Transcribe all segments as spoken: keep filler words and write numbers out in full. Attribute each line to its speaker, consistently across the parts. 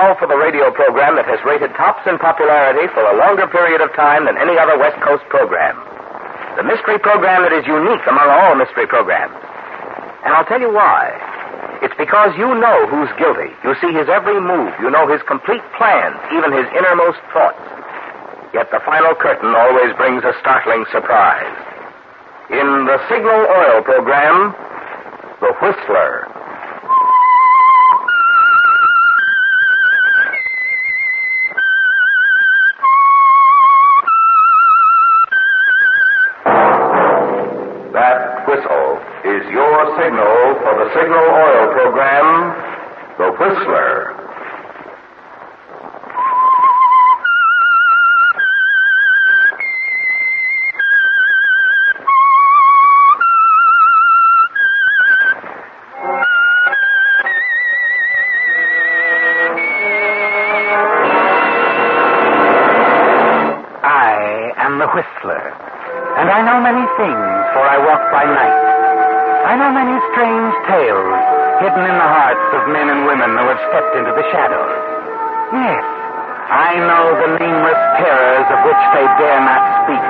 Speaker 1: now for the radio program that has rated tops in popularity for a longer period of time than any other West Coast program. The mystery program that is unique among all mystery programs. And I'll tell you why. It's because you know who's guilty. You see his every move. You know his complete plans, even his innermost thoughts. Yet the final curtain always brings a startling surprise. In the Signal Oil program, The Whistler. That whistle is your signal for the Signal Oil program, The Whistler.
Speaker 2: I am the Whistler, and I know many things, for I walk by night. I know many strange tales hidden in the hearts of men and women who have stepped into the shadows. Yes, I know the nameless terrors of which they dare not speak.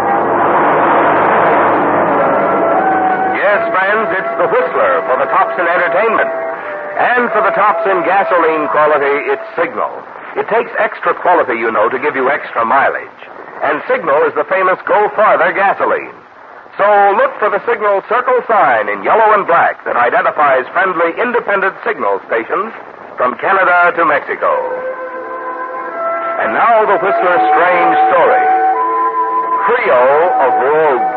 Speaker 1: Yes, friends, it's The Whistler for the tops in entertainment. And for the tops in gasoline quality, it's Signal. It takes extra quality, you know, to give you extra mileage. And Signal is the famous Go Farther gasoline. So look for the Signal circle sign in yellow and black that identifies friendly independent signal stations from Canada to Mexico. And now The Whistler's strange story. Trio of Rogues.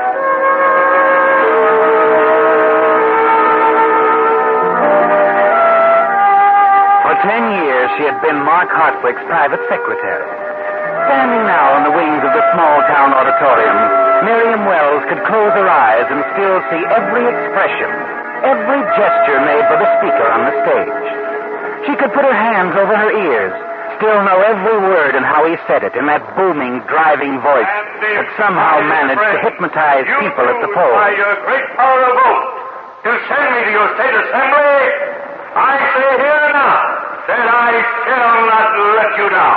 Speaker 2: For ten years, she had been Mark Hartwick's private secretary. Standing now on the wings of the small-town auditorium, Miriam Wells could close her eyes and still see every expression, every gesture made by the speaker on the stage. She could put her hands over her ears, still know every word and how he said it in that booming, driving voice that somehow managed to hypnotize people at the polls.
Speaker 3: By your great power of vote, to send me to your state assembly, I say here now that I shall not let you down.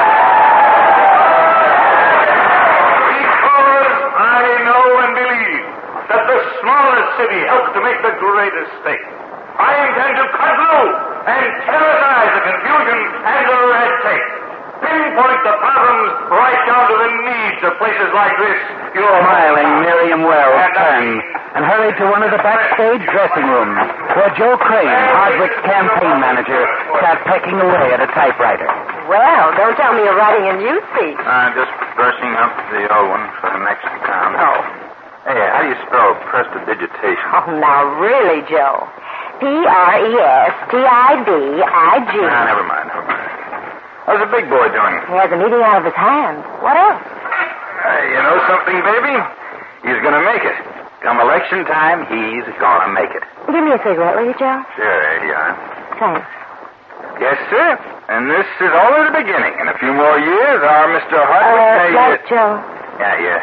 Speaker 3: The smallest city helps to make the greatest state. I intend to cut through and terrorize the confusion and the red tape. Pinpoint the problems right down to the needs of places like this. Your
Speaker 2: Smiling, Miriam Wells turned and hurried to one of the backstage dressing rooms where Joe Crane, Hardwick's campaign manager, sat pecking away at a typewriter.
Speaker 4: Well, don't tell me you're writing a new speech.
Speaker 5: Uh, just brushing up the old one for the next round.
Speaker 4: Oh.
Speaker 5: Hey, how do you spell prestidigitation?
Speaker 4: Oh, now really, Joe. P R E S T I D I G.
Speaker 5: Ah, never mind, never mind. How's the big boy doing?
Speaker 4: He has a meeting out of his hand. What else?
Speaker 5: Hey, you know something, baby? He's gonna make it. Come election time, he's gonna make it.
Speaker 4: Give me a cigarette, will you, Joe?
Speaker 5: Sure, here you are.
Speaker 4: Thanks.
Speaker 5: Yes, sir. And this is only the beginning. In a few more years, our Mister Hardwick
Speaker 4: Uh,
Speaker 5: may...
Speaker 4: right, Joe.
Speaker 5: Yeah, yeah.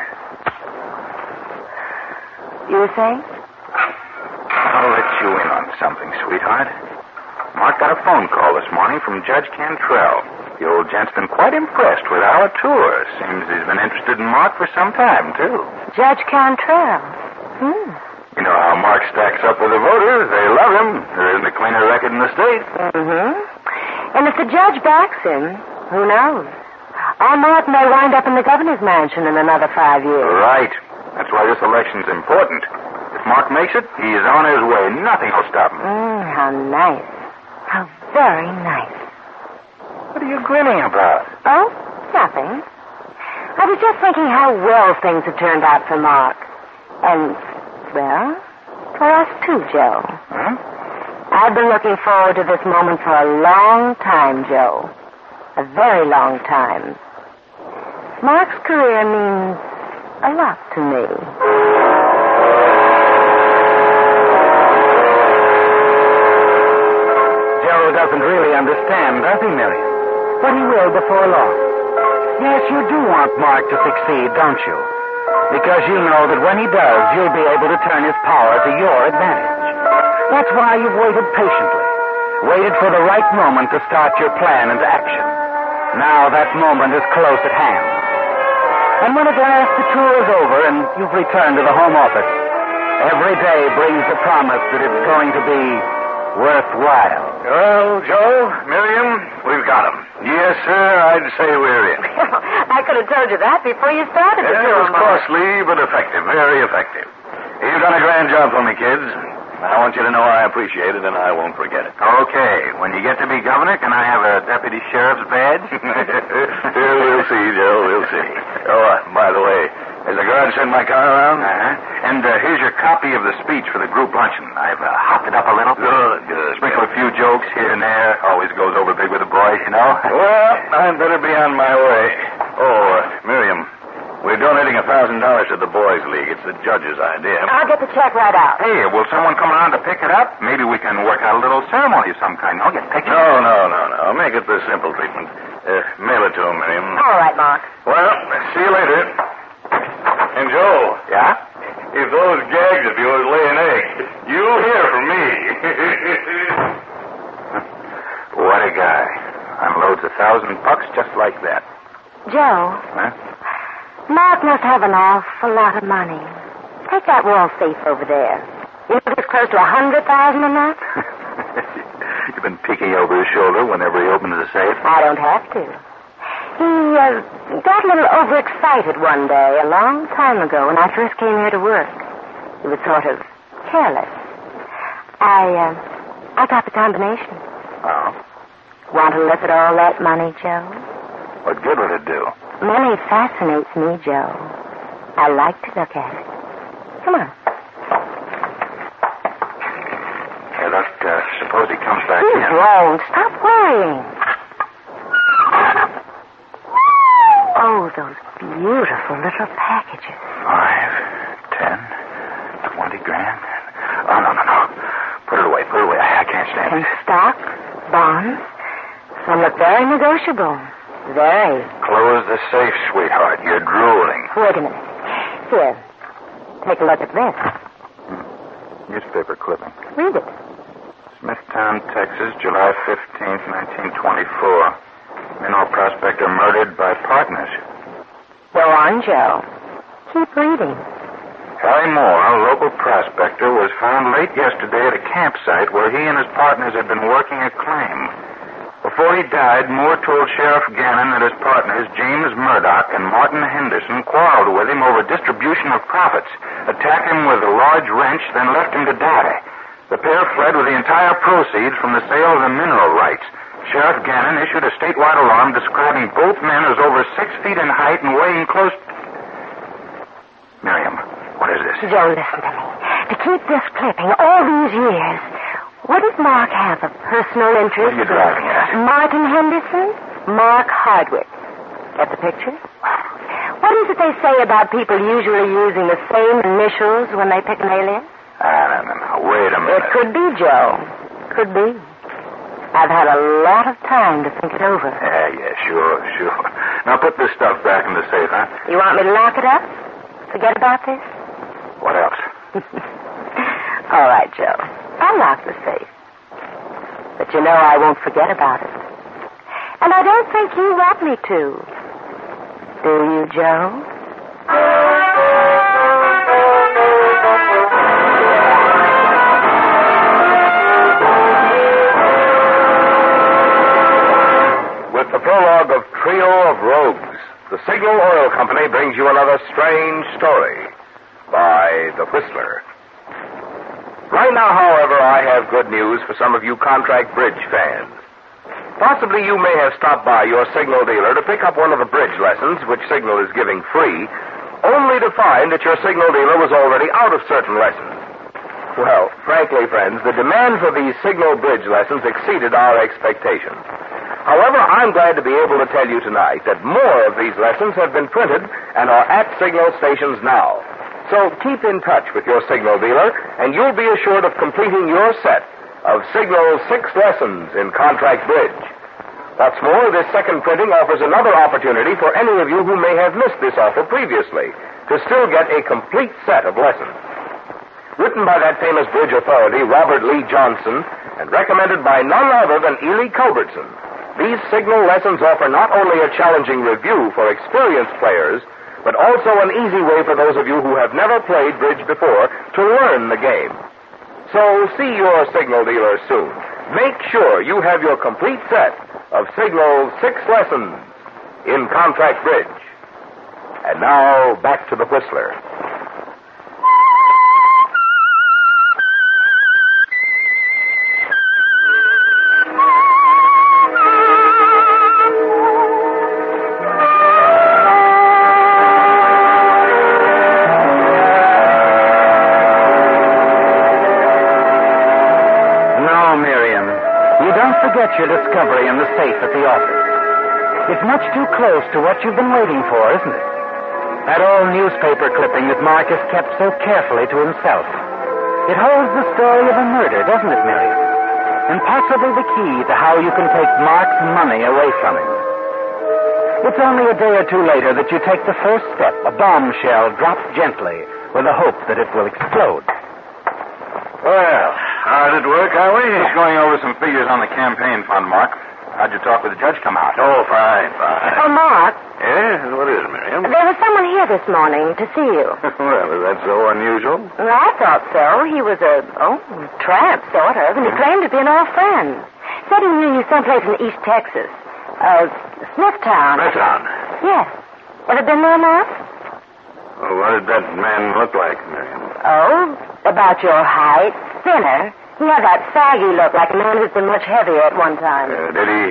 Speaker 4: You were saying?
Speaker 5: I'll let you in on something, sweetheart. Mark got a phone call this morning from Judge Cantrell. The old gent's been quite impressed with our tour. Seems he's been interested in Mark for some time, too.
Speaker 4: Judge Cantrell. Hmm.
Speaker 5: You know how Mark stacks up with the voters. They love him. There isn't a cleaner record in the state.
Speaker 4: Mm-hmm. And if the judge backs him, who knows? Our Mark may wind up in the governor's mansion in another five years.
Speaker 5: Right. That's why this election's important. If Mark makes it, he is on his way. Nothing will stop him.
Speaker 4: Mm, how nice. How very nice.
Speaker 5: What are you grinning about?
Speaker 4: Oh, nothing. I was just thinking how well things have turned out for Mark. And, well, for us too, Joe.
Speaker 5: Huh?
Speaker 4: I've been looking forward to this moment for a long time, Joe. A very long time. Mark's career means a lot to me.
Speaker 2: Joe doesn't really understand, does he, Miriam? But he will before long. Yes, you do want Mark to succeed, don't you? Because you know that when he does, you'll be able to turn his power to your advantage. That's why you've waited patiently. waited for the right moment to start your plan into action. Now that moment is close at hand. And when at last the tour is over and you've returned to the home office, every day brings the promise that it's going to be worthwhile.
Speaker 5: Well, Joe, Miriam, we've got him. Yes, sir, I'd say we're in.
Speaker 4: I could have told you that before you started the
Speaker 5: It
Speaker 4: tour,
Speaker 5: was
Speaker 4: Mark.
Speaker 5: costly, but effective. Very effective. You've done a grand job for me, kids. I want you to know I appreciate it, and I won't forget it.
Speaker 2: Okay. When you get to be governor, can I have a deputy sheriff's badge?
Speaker 5: Yeah, we'll see, Joe. We'll see. Oh, uh, by the way, has the guard sent my car around?
Speaker 2: Uh-huh. And uh, here's your copy of the speech for the group luncheon. I've uh, hopped it up a little.
Speaker 5: Good, good.
Speaker 2: Sprinkle a few jokes here and there. Always goes over big with the boys, you know.
Speaker 5: Well, I'd better be on my way. Oh, uh, Miriam, we're donating a thousand dollars to the Boys League. It's the judge's idea.
Speaker 4: I'll get the check right out.
Speaker 2: Hey, will someone come around to pick it up? Maybe we can work out a little ceremony of some kind. No, get pictures.
Speaker 5: No, no, no, no. Make it the simple treatment. Uh, mail it to him, Miriam.
Speaker 4: All right, Mark.
Speaker 5: Well, see you later. And Joe.
Speaker 2: Yeah?
Speaker 5: If those gags of yours lay an egg, you'll hear from me.
Speaker 2: What a guy. Unloads a thousand bucks just like that.
Speaker 4: Joe,
Speaker 2: Huh?
Speaker 4: Mark must have an awful lot of money. Take that wall safe over there. You know there's close to a hundred thousand in that?
Speaker 2: You've been peeking over his shoulder whenever he opens the safe.
Speaker 4: I don't have to. He uh, got a little overexcited one day a long time ago when I first came here to work. He was sort of careless. I, uh, I got the combination.
Speaker 2: Oh?
Speaker 4: Want to look at all that money, Joe?
Speaker 2: What good would it do?
Speaker 4: Money fascinates me, Joe. I like to look at it. Come on.
Speaker 2: Hey, look, uh, suppose he comes back
Speaker 4: He's
Speaker 2: in.
Speaker 4: wrong. Stop worrying. Oh, those beautiful little packages.
Speaker 2: Five, ten, twenty grand. Oh, no, no, no. Put it away, put it away. I can't stand
Speaker 4: And
Speaker 2: it.
Speaker 4: stock, bonds. Some look very negotiable. Very.
Speaker 2: Close the safe, sweetheart. You're drooling.
Speaker 4: Wait a minute. Here. Take a look at this.
Speaker 2: Newspaper clipping.
Speaker 4: Read it.
Speaker 2: Smithtown, Texas, July fifteenth, nineteen twenty-four. Mineral prospector murdered by partners.
Speaker 4: Go on, Joe. Keep reading.
Speaker 2: Harry Moore, a local prospector, was found late yesterday at a campsite where he and his partners had been working a claim. Before he died, Moore told Sheriff Gannon that his partners, James Murdoch and Martin Henderson, quarreled with him over distribution of profits, attacked him with a large wrench, then left him to die. The pair fled with the entire proceeds from the sale of the mineral rights. Sheriff Gannon issued a statewide alarm describing both men as over six feet in height and weighing close... Miriam, what is this?
Speaker 4: Joe, listen to me. To keep this clipping all these years, wouldn't Mark have a personal interest?
Speaker 2: What are you driving at?
Speaker 4: Martin Henderson, Mark Hardwick. Get the picture? What is it they say about people usually using the same initials when they pick an alien?
Speaker 2: Ah, no, no, no. Wait a minute.
Speaker 4: It could be, Joe. Could be. I've had a lot of time to think it over.
Speaker 2: Yeah, yeah, sure, sure. Now put this stuff back in the safe, huh?
Speaker 4: You want me to lock it up? Forget about this?
Speaker 2: What else?
Speaker 4: All right, Joe. I'll lock the safe. But you know I won't forget about it. And I don't think you want me to. Do you, Joe?
Speaker 1: With the prologue of Trio of Rogues, the Signal Oil Company brings you another strange story by The Whistler. Right now, however, I have good news for some of you contract bridge fans. Possibly you may have stopped by your Signal dealer to pick up one of the bridge lessons, which Signal is giving free, only to find that your Signal dealer was already out of certain lessons. Well, frankly, friends, the demand for these Signal bridge lessons exceeded our expectations. However, I'm glad to be able to tell you tonight that more of these lessons have been printed and are at Signal stations now. So keep in touch with your Signal dealer, and you'll be assured of completing your set of Signal's six lessons in contract bridge. What's more, this second printing offers another opportunity for any of you who may have missed this offer previously to still get a complete set of lessons. Written by that famous bridge authority, Robert Lee Johnson, and recommended by none other than Ely Culbertson. These signal lessons offer not only a challenging review for experienced players, but also an easy way for those of you who have never played bridge before to learn the game. So see your signal dealer soon. Make sure you have your complete set of Signal's six lessons in contract bridge. And now, back to the Whistler.
Speaker 2: Forget your discovery in the safe at the office. It's much too close to what you've been waiting for, isn't it? That old newspaper clipping that Mark has kept so carefully to himself. It holds the story of a murder, doesn't it, Miriam? And possibly the key to how you can take Mark's money away from him. It's only a day or two later that you take the first step, a bombshell dropped gently with the hope that it will explode.
Speaker 5: Well, how did it work, Howie? He's going over some figures on the campaign fund, Mark. How'd you talk with the judge come out?
Speaker 3: Oh, fine, fine.
Speaker 4: Oh, Mark.
Speaker 3: Yes? What is it, Miriam?
Speaker 4: There was someone here this morning to see you.
Speaker 3: Well, is that so unusual?
Speaker 4: Well, I thought so. He was a, oh, tramp, sort of, and he claimed to be an old friend. Said he knew you someplace in East Texas. Uh, Smithtown.
Speaker 3: Smithtown?
Speaker 4: Yes. Ever been there, Mark?
Speaker 3: Well, what did that man look like, Miriam?
Speaker 4: Oh, about your height. Thinner. He had that saggy look like a man who's been much heavier at one time.
Speaker 3: Uh, did he...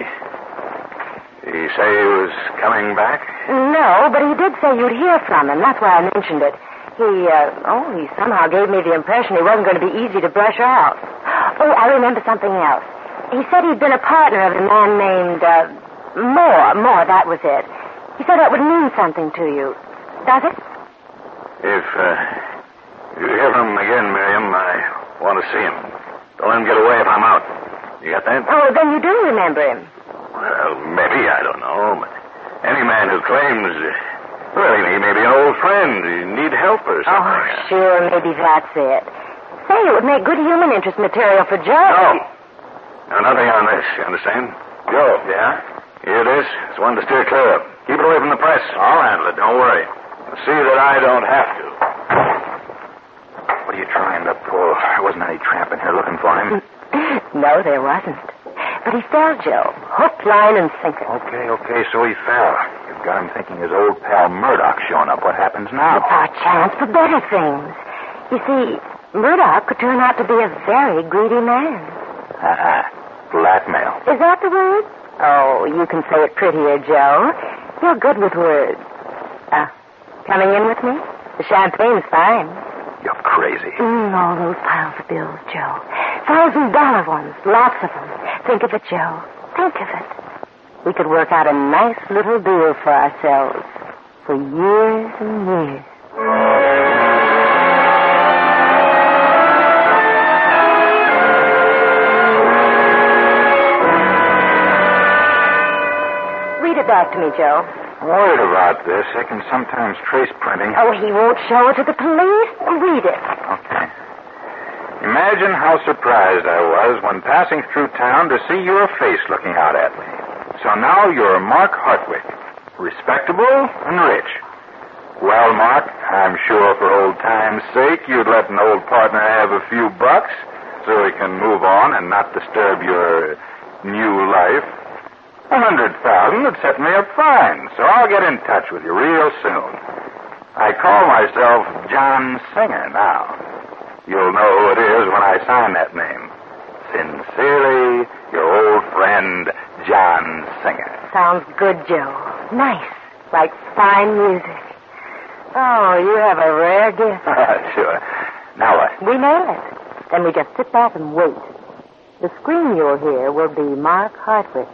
Speaker 3: Did he say he was coming back?
Speaker 4: No, but he did say you'd hear from him. That's why I mentioned it. He, uh, oh, he somehow gave me the impression he wasn't going to be easy to brush out. Oh, I remember something else. He said he'd been a partner of a man named, uh, Moore. Moore, that was it. He said that would mean something to you. Does it?
Speaker 3: If, uh, you hear from him again, Miriam, I want to see him. Don't let him get away if I'm out. You got that?
Speaker 4: Oh, then you do remember him.
Speaker 3: Well, maybe, I don't know, but any man who claims, uh, well, he may be an old friend, he need help or something.
Speaker 4: Oh, sure, maybe that's it. Say, it would make good human interest material for Joe.
Speaker 3: No. Now, nothing on this, you understand? Joe.
Speaker 5: Yeah?
Speaker 3: Here it is. It's one to steer clear of. Keep it away from the press.
Speaker 5: I'll handle it. Don't worry.
Speaker 3: See that I don't have to.
Speaker 5: What are you trying to pull? There wasn't any tramp in here looking for him.
Speaker 4: No, there wasn't. But he fell, Joe. Hook, line, and sinker.
Speaker 5: Okay, okay, so he fell. You've got him thinking his old pal Murdoch's showing up. What happens now?
Speaker 4: It's our chance for better things. You see, Murdoch could turn out to be a very greedy man.
Speaker 5: Uh-uh. Blackmail.
Speaker 4: Is that the word? Oh, you can say it prettier, Joe. You're good with words. Uh, coming in with me? The champagne's fine.
Speaker 5: You're crazy.
Speaker 4: Mm, all those piles of bills, Joe. Thousand dollar ones. Lots of them. Think of it, Joe. Think of it. We could work out a nice little deal for ourselves for years and years. Read it back to me, Joe.
Speaker 5: I'm worried about this. I can sometimes trace printing.
Speaker 4: Oh, he won't show it to the police. Read it.
Speaker 5: Okay. Imagine how surprised I was when passing through town to see your face looking out at me. So now you're Mark Hartwick, respectable and rich. Well, Mark, I'm sure for old time's sake you'd let an old partner have a few bucks so he can move on and not disturb your new life. A hundred thousand would set me up fine, so I'll get in touch with you real soon. I call myself John Singer now. You'll know who it is when I sign that name. Sincerely, your old friend, John Singer.
Speaker 4: Sounds good, Joe. Nice. Like fine music. Oh, you have a rare gift.
Speaker 5: Sure. Now what?
Speaker 4: We nail it. Then we just sit back and wait. The scream you'll hear will be Mark Hartwick.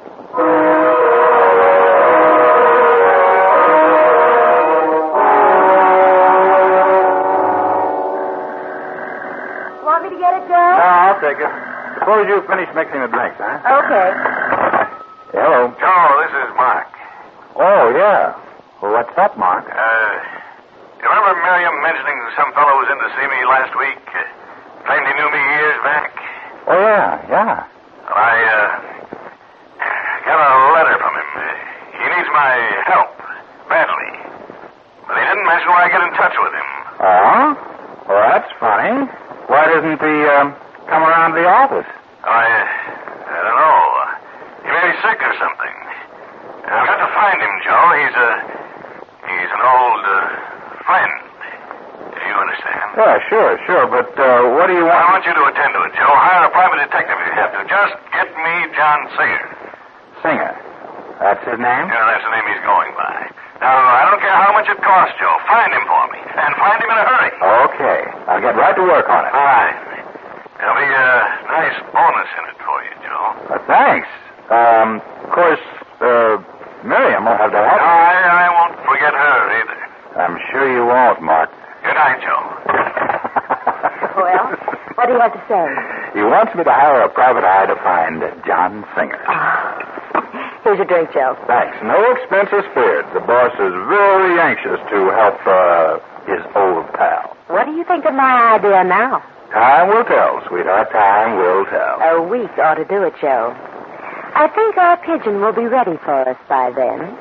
Speaker 4: Want me to get it, Joe?
Speaker 5: No, I'll take it. Suppose you finish mixing the drinks, huh?
Speaker 4: Okay.
Speaker 5: Hello.
Speaker 3: Joe, this is Mark.
Speaker 5: Oh, yeah. Well, what's up, Mark?
Speaker 3: Uh, you remember Miriam mentioning some fellow was in to see me last week? Uh, claimed he knew me years back?
Speaker 5: Oh, yeah, yeah.
Speaker 3: I, uh, got a letter from him. He needs my help, badly. But he didn't mention where I get in touch with him.
Speaker 5: Oh? Well, that's funny. Why doesn't he, um, come around to the office?
Speaker 3: I, I don't know. He may be sick or something. I've got to find him, Joe. He's a, he's an old, uh, friend. You understand?
Speaker 5: Yeah, sure, sure, but, uh, what do you want?
Speaker 3: I want you to attend to it, Joe. Hire a private detective if you have to. Just get me John Singer.
Speaker 5: Singer. That's his name?
Speaker 3: Yeah, that's the name he's going by. Now, I don't care how much it costs, Joe. Find him for me. And find him in a hurry.
Speaker 5: Okay. I'll get right to work on it.
Speaker 3: All right. There'll be a nice bonus in it for you, Joe.
Speaker 5: Uh, thanks. Um, of course, uh, Miriam will have to help.
Speaker 3: No, I, I won't forget her either.
Speaker 5: I'm sure you won't, Mark.
Speaker 3: Good night, Joe.
Speaker 4: Well, what do you have to say?
Speaker 5: He wants me to hire a private eye to find John Singer.
Speaker 4: Ah. Here's your drink, Joe.
Speaker 5: Thanks. No expense is spared. The boss is very anxious to help, uh, his old pal.
Speaker 4: What do you think of my idea now?
Speaker 5: Time will tell, sweetheart. Time will tell.
Speaker 4: A week ought to do it, Joe. I think our pigeon will be ready for us by then.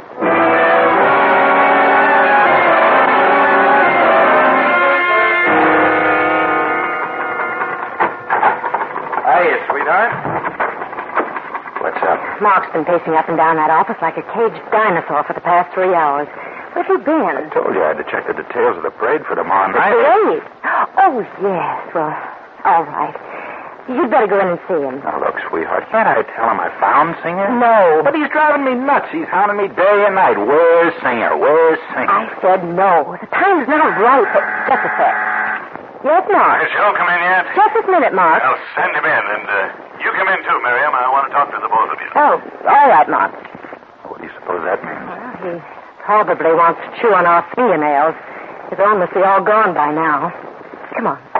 Speaker 5: Hiya, sweetheart. What's up?
Speaker 4: Mark's been pacing up and down that office like a caged dinosaur for the past three hours. Where've you been?
Speaker 5: I told you I had to check the details of the parade for tomorrow
Speaker 4: The
Speaker 5: night.
Speaker 4: parade? Oh, yes. Well, all right. You'd better go in and see him.
Speaker 5: Now, look, sweetheart, can't I tell him I found Singer?
Speaker 4: No.
Speaker 5: But he's driving me nuts. He's hounding me day and night. Where's Singer? Where's Singer?
Speaker 4: I said no. The time's not right. But just a sec. Yes, Mark?
Speaker 3: Has Joe come in yet?
Speaker 4: Just this minute, Mark.
Speaker 3: Well, send him in, and uh, you come in too, Miriam. I want to talk to the both of you.
Speaker 4: Oh, all right, Mark.
Speaker 5: What do you suppose that means?
Speaker 4: Well, he probably wants to chew on our fingernails. His own must be all gone by now. Come on.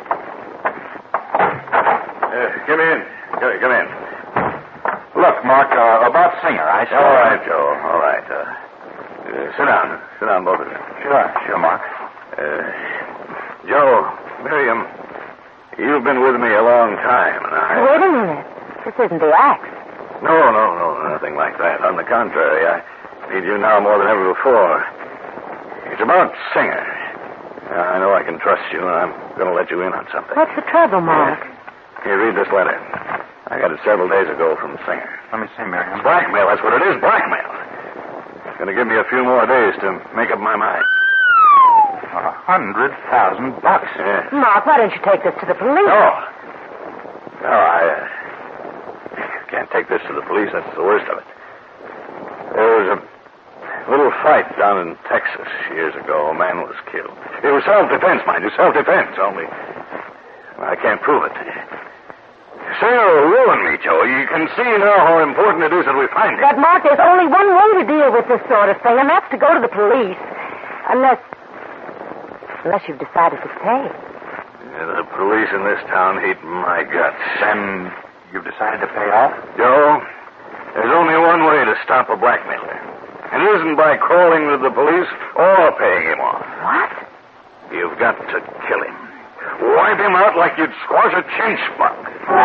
Speaker 3: Uh, come in. Come, come in.
Speaker 5: Look, Mark, uh, about Singer, I saw...
Speaker 3: All right, Joe. All right. Uh, uh, sit down. Sit down, both of you.
Speaker 5: Sure, sure, Mark.
Speaker 3: Uh, Joe, Miriam, you've been with me a long time, and I...
Speaker 4: Wait a minute. This isn't the axe.
Speaker 3: No, no, no, nothing like that. On the contrary, I need you now more than ever before. It's about Singer. Uh, I know I can trust you, and I'm going to let you in on something.
Speaker 4: What's the trouble, Mark?
Speaker 3: Here, read this letter. I got it several days ago from Singer.
Speaker 5: Let me see, Miriam.
Speaker 3: It's blackmail, that's what it is, blackmail. It's going to give me a few more days to make up my mind.
Speaker 5: A hundred thousand bucks.
Speaker 3: Yeah.
Speaker 4: Mark, why don't you take this to the police?
Speaker 3: No. No, I uh, can't take this to the police. That's the worst of it. There was a little fight down in Texas years ago. A man was killed. It was self-defense, mind you, self-defense. Only I can't prove it. Singer will ruin me, Joe. You can see now how important it is that we find him.
Speaker 4: But, Mark, there's only one way to deal with this sort of thing, and that's to go to the police. Unless... Unless you've decided to stay.
Speaker 3: Yeah, the police in this town hate my guts.
Speaker 5: Then you've decided to pay off?
Speaker 3: Joe, there's only one way to stop a blackmailer. And it isn't by crawling to the police or paying him off.
Speaker 4: What?
Speaker 3: You've got to kill him. Wipe him out like you'd squash a chinch bug.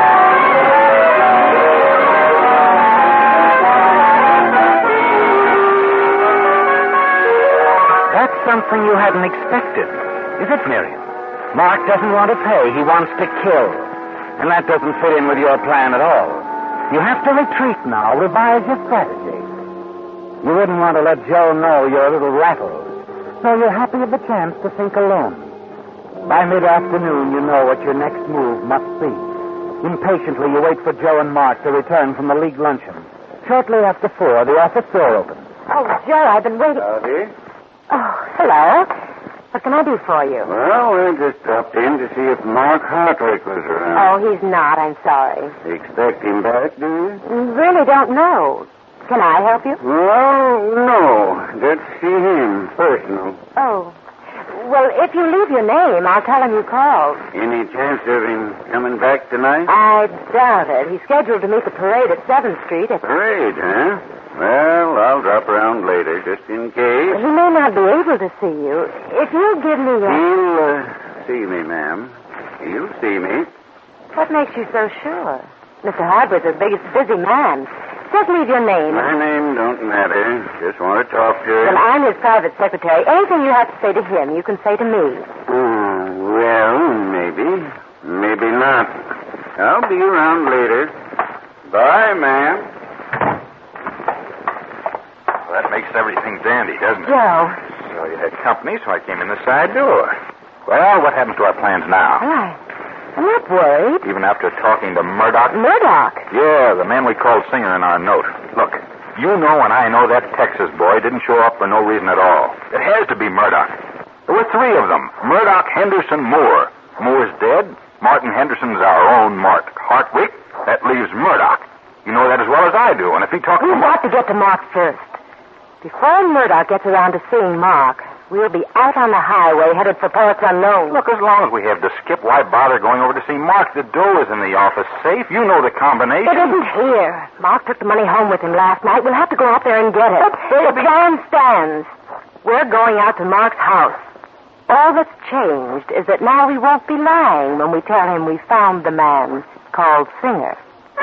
Speaker 2: That's something you hadn't expected, is it, Miriam? Mark doesn't want to pay. He wants to kill. And that doesn't fit in with your plan at all. You have to retreat now, revise your strategy. You wouldn't want to let Joe know you're a little rattled, so you're happy of the chance to think alone. By mid-afternoon, you know what your next move must be. Impatiently, you wait for Joe and Mark to return from the league luncheon. Shortly after four, the office door opens.
Speaker 4: Oh, Joe, I've been waiting...
Speaker 6: Howdy.
Speaker 4: Oh, hello. What can I do for you?
Speaker 6: Well, we just dropped in to see if Mark Hartwick was around.
Speaker 4: Oh, he's not. I'm sorry.
Speaker 6: Expect him back, do you?
Speaker 4: Really don't know. Can I help you?
Speaker 6: Well, no. Just see him, personal.
Speaker 4: Oh. Well, if you leave your name, I'll tell him you called.
Speaker 6: Any chance of him coming back tonight?
Speaker 4: I doubt it. He's scheduled to meet the parade at seventh Street. At...
Speaker 6: Parade, huh? Well, I'll drop around later, just in case.
Speaker 4: He may not be able to see you. If you'll give me a...
Speaker 6: He'll uh, see me, ma'am. He'll see me.
Speaker 4: What makes you so sure? Mister Harbour's a big, busy man. Just leave your name.
Speaker 6: My name don't matter. Just want to talk to him.
Speaker 4: Well, I'm his private secretary. Anything you have to say to him, you can say to me.
Speaker 6: Uh, well, maybe. Maybe not. I'll be around later. Bye, ma'am.
Speaker 5: Well, that makes everything dandy, doesn't it?
Speaker 4: Joe.
Speaker 5: So you had company, so I came in the side door. Well, what happens to our plans now?
Speaker 4: All right. I'm not worried.
Speaker 5: Even after talking to Murdoch?
Speaker 4: Murdoch?
Speaker 5: Yeah, the man we called Singer in our note. Look, you know and I know that Texas boy didn't show up for no reason at all. It has to be Murdoch. There were three of them. Murdoch, Henderson, Moore. Moore's dead. Martin Henderson's our own Mark Hartwick. That leaves Murdoch. You know that as well as I do, and if he talks to
Speaker 4: We've got to get to Mark first. Before Murdoch gets around to seeing Mark, we'll be out on the highway headed for parts unknown.
Speaker 5: Look, as long as we have to skip, why bother going over to see Mark? The dough is in the office safe. You know the combination.
Speaker 4: It isn't here. Mark took the money home with him last night. We'll have to go out there and get it. The plan stands. We're going out to Mark's house. All that's changed is that now we won't be lying when we tell him we found the man called Singer.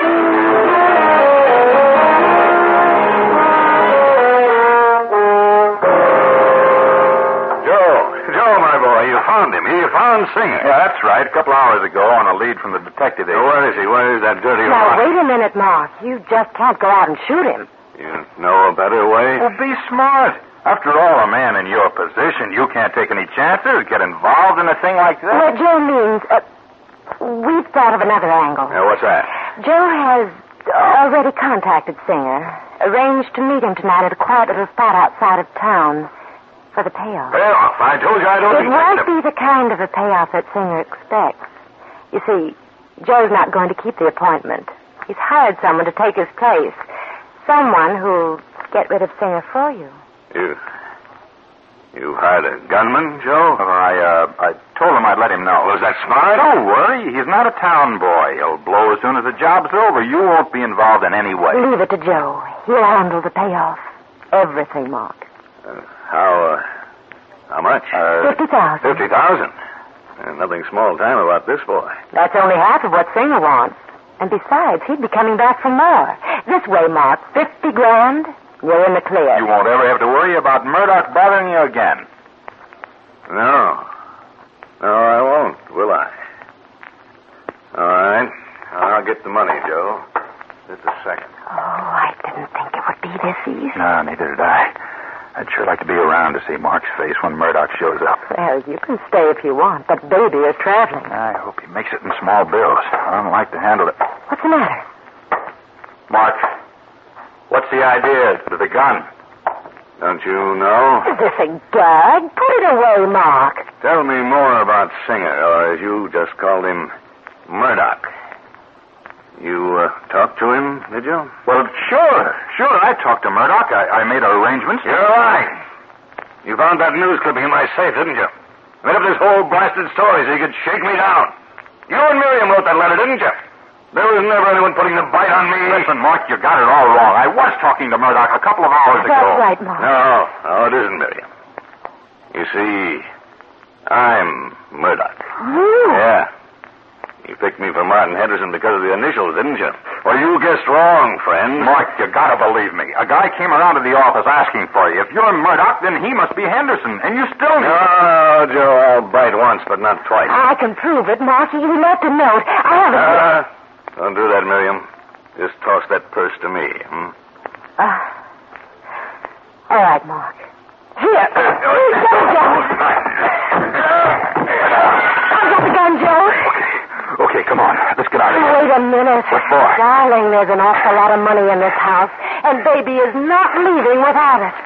Speaker 3: You found him. You found Singer.
Speaker 5: Yeah, that's right. A couple hours ago on a lead from the detective agency.
Speaker 3: Where is he? Where is that dirty
Speaker 4: Now,
Speaker 3: rock?
Speaker 4: wait a minute, Mark. You just can't go out and shoot him.
Speaker 3: You know a better way?
Speaker 5: Well, be smart. After all, a man in your position, you can't take any chances, get involved in a thing like that.
Speaker 4: What Joe means, uh, we've thought of another angle.
Speaker 3: Yeah, what's that?
Speaker 4: Joe has already contacted Singer, arranged to meet him tonight at a quiet little spot outside of town for the payoff.
Speaker 3: Payoff? I told you I don't
Speaker 4: It
Speaker 3: expect
Speaker 4: won't be the kind of a payoff that Singer expects. You see, Joe's not going to keep the appointment. He's hired someone to take his place. Someone who'll get rid of Singer for you.
Speaker 3: You... You hired a gunman, Joe?
Speaker 5: Well, I, uh, I told him I'd let him know.
Speaker 3: Was that smart?
Speaker 5: Don't worry. He's not a town boy. He'll blow as soon as the job's over. You won't be involved in any way.
Speaker 4: Leave it to Joe. He'll handle the payoff. Everything, Mark.
Speaker 3: Uh, how, uh, how much?
Speaker 5: Uh,
Speaker 4: Fifty thousand.
Speaker 3: Fifty thousand. Uh, nothing small time about this boy.
Speaker 4: That's only half of what Singer wants. And besides, he'd be coming back for more. This way, Mark. Fifty grand. You're in the clear.
Speaker 5: You won't ever have to worry about Murdoch bothering you again.
Speaker 3: No. No, I won't, will I? All right. I'll get the money, Joe. Just a second.
Speaker 4: Oh, I didn't think it would be this easy.
Speaker 5: No, neither did I. I'd sure like to be around to see Mark's face when Murdoch shows up.
Speaker 4: Well, you can stay if you want, but baby is traveling.
Speaker 5: I hope he makes it in small bills. I don't like to handle it.
Speaker 4: What's the matter?
Speaker 5: Mark, what's the idea with the gun?
Speaker 3: Don't you know?
Speaker 4: Is this a gag? Put it away, Mark.
Speaker 3: Tell me more about Singer, or as you just called him, Murdoch. You uh, talked to him, did you?
Speaker 5: Well, sure. Sure, I talked to Murdoch. I, I made arrangements.
Speaker 3: You're lying. You found that news clipping in my safe, didn't you? Made up this whole blasted story so you could shake me down. You and Miriam wrote that letter, didn't you? There was never anyone putting the bite on me.
Speaker 5: Listen, Mark, you got it all wrong. I was talking to Murdoch a couple of hours
Speaker 4: That's
Speaker 5: ago.
Speaker 4: right, Mark.
Speaker 3: No, no, it isn't, Miriam. You see, I'm Murdoch.
Speaker 4: You?
Speaker 3: Yeah. You picked me for Martin Henderson because of the initials, didn't you? Well, you guessed wrong, friend.
Speaker 5: Mark, you gotta believe me. A guy came around to the office asking for you. If you're Murdoch, then he must be Henderson, and you still
Speaker 3: No,
Speaker 5: need...
Speaker 3: Joe, I'll bite once, but not twice.
Speaker 4: I can prove it, Mark. You left a note. I have a...
Speaker 3: Uh, don't do that, Miriam. Just toss that purse to me, hmm?
Speaker 4: Uh, all right, Mark. Here. Here, get it, Joe. I've got the gun, Joe.
Speaker 5: Okay, come on. Let's get out of here.
Speaker 4: Wait a minute.
Speaker 5: What for?
Speaker 4: Darling, there's an awful lot of money in this house, and baby is not leaving without it.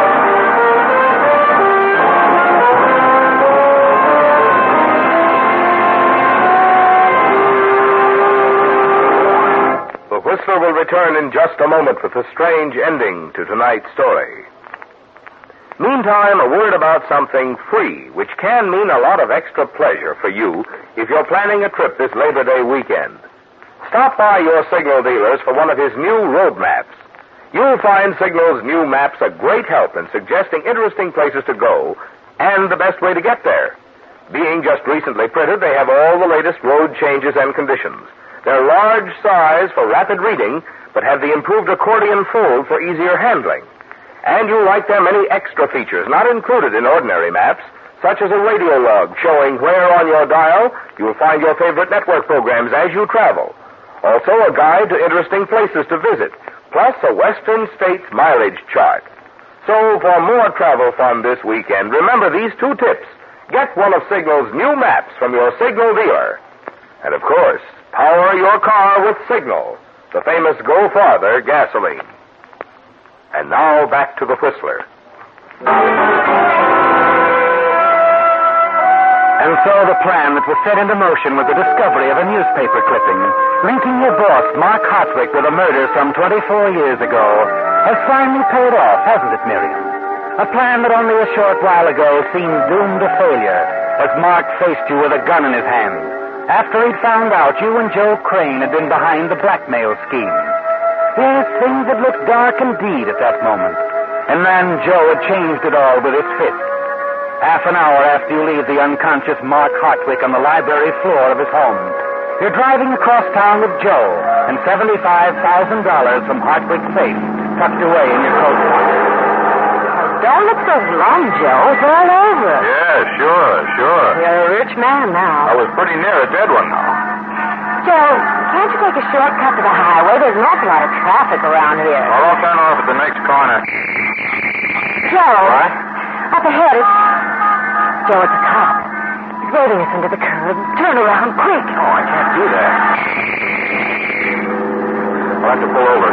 Speaker 1: The Whistler will return in just a moment with a strange ending to tonight's story. Meantime, a word about something free, which can mean a lot of extra pleasure for you if you're planning a trip this Labor Day weekend. Stop by your Signal dealers for one of his new road maps. You'll find Signal's new maps a great help in suggesting interesting places to go and the best way to get there. Being just recently printed, they have all the latest road changes and conditions. They're large size for rapid reading, but have the improved accordion fold for easier handling. And you'll like their many extra features not included in ordinary maps, such as a radio log showing where on your dial you'll find your favorite network programs as you travel. Also, a guide to interesting places to visit, plus a Western States mileage chart. So, for more travel fun this weekend, remember these two tips. Get one of Signal's new maps from your Signal dealer. And, of course, power your car with Signal, the famous Go Farther gasoline. And now, back to the Whistler.
Speaker 2: And so the plan that was set into motion with the discovery of a newspaper clipping linking your boss, Mark Hartwick, with a murder some twenty-four years ago has finally paid off, hasn't it, Miriam? A plan that only a short while ago seemed doomed to failure as Mark faced you with a gun in his hand after he'd found out you and Joe Crane had been behind the blackmail scheme. Yes, things had looked dark indeed at that moment. And then Joe had changed it all with his fist. Half an hour after you leave the unconscious Mark Hartwick on the library floor of his home, you're driving across town with Joe and seventy-five thousand dollars from Hartwick's safe tucked away in your coat pocket.
Speaker 4: Don't look so glum, Joe. It's all over.
Speaker 5: Yeah, sure, sure.
Speaker 4: You're a rich man now.
Speaker 5: I was pretty near a dead one now.
Speaker 4: Joe, can't you take a shortcut to the highway? There's an awful lot of traffic around here.
Speaker 5: Well, I'll turn off at the next corner.
Speaker 4: Joe.
Speaker 5: What?
Speaker 4: Up ahead, it's... Joe, it's a cop. He's waving us into the curb. Turn around, quick.
Speaker 5: Oh, I can't do that. I'll have to pull over.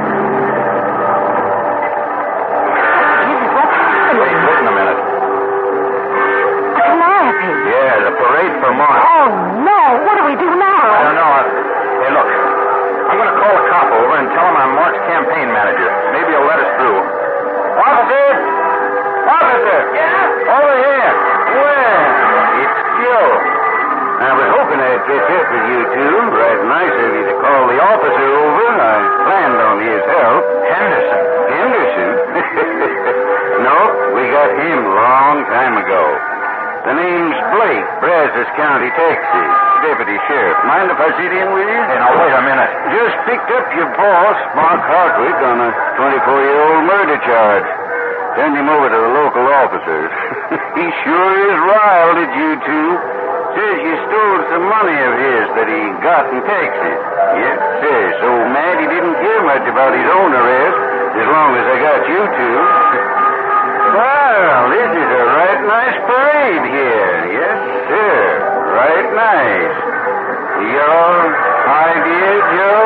Speaker 4: Jesus, what's happening?
Speaker 5: Wait, listen a minute.
Speaker 4: A calliope.
Speaker 5: Yeah, the parade for Mark.
Speaker 4: Oh, no. What do we do now?
Speaker 5: I don't know. I... Hey, look. I'm going to call a cop over and tell him I'm Mark's campaign manager. Maybe he'll let us through. Officer! Officer! Yeah? Over here. Well, it's Joe. I was hoping I'd catch up with you two. Right nice of you to call the officer over. I planned on his help. Henderson. Henderson? No, we got him long time ago. The name's Blake, Brazos County, Texas. Deputy Sheriff. Mind if I sit in with you? Hey, now, wait a minute. Just picked up your boss, Mark Hartwick, on a twenty-four-year-old murder charge. Turned him over to the local officers. He sure is riled at you two. Says you stole some money of his that he got in Texas. Yes, sir. So mad he didn't care much about his own arrest, as long as I got you two. Well, this is a right nice parade here. Yes, sir. Right nice. Your idea, Joe?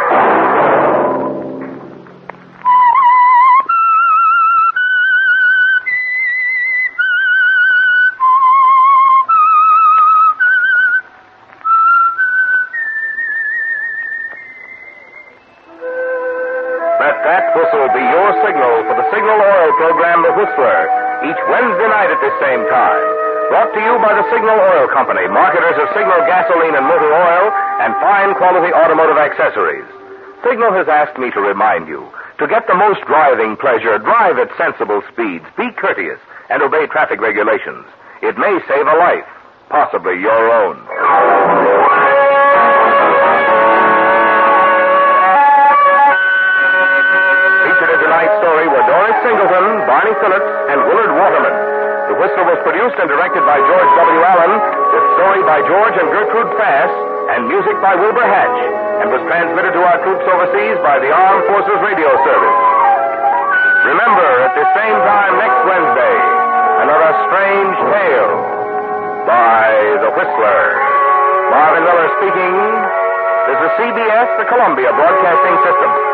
Speaker 1: Let that whistle be your signal for the Signal Oil program, The Whistler, each Wednesday night at this same time. Brought to you by the Signal Oil Company, marketers of Signal gasoline and motor oil and fine quality automotive accessories. Signal has asked me to remind you, to get the most driving pleasure, drive at sensible speeds, be courteous, and obey traffic regulations. It may save a life, possibly your own. Featured as tonight's story were Doris Singleton, Barney Phillips, and Willard Waterman. The Whistler was produced and directed by George W. Allen, with story by George and Gertrude Fass, and music by Wilbur Hatch, and was transmitted to our troops overseas by the Armed Forces Radio Service. Remember, at the same time next Wednesday, another strange tale by The Whistler. Marvin Miller speaking. This is C B S, the Columbia Broadcasting System.